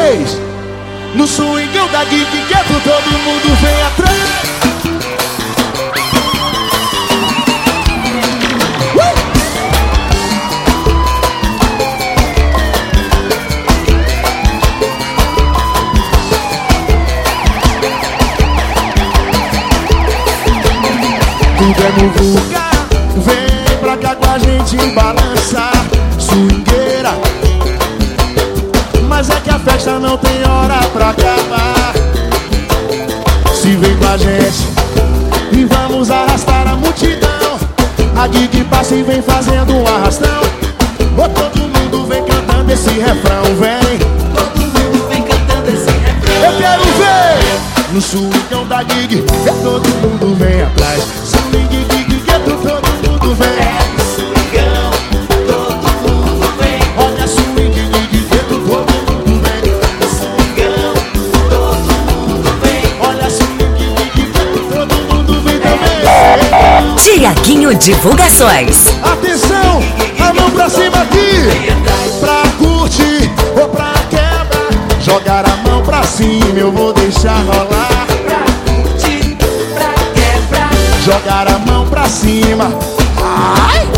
vocês. No swingão da Gig Ghetto todo mundo vem atrás. Tudo é muvuca, vem pra cá com a gente balançar. Swingueira, mas é que a festa não tem hora pra acabar. Se vem com a gente e vamos arrastar a multidão. A Gig passa e vem fazendo um arrastão. Todo mundo vem cantando esse refrão, vem. Todo mundo vem cantando esse refrão. Eu quero ver no swingão da Gig, todo mundo vem atrás. Swing, Gig, Ghetto, todo mundo vem. É no swingão, todo mundo vem. Olha swing, Gig, Ghetto, todo mundo vem. No swingão, todo mundo vem. Olha swing, Gig, Ghetto, todo mundo vem também. Tiaguinho Divulgações. Atenção, a mão pra cima aqui. Pra curtir ou pra quebra, jogar a mão pra cima, eu vou deixar rolar. Pra curtir, pra quebrar, Jogar a mão pra cima. Ai!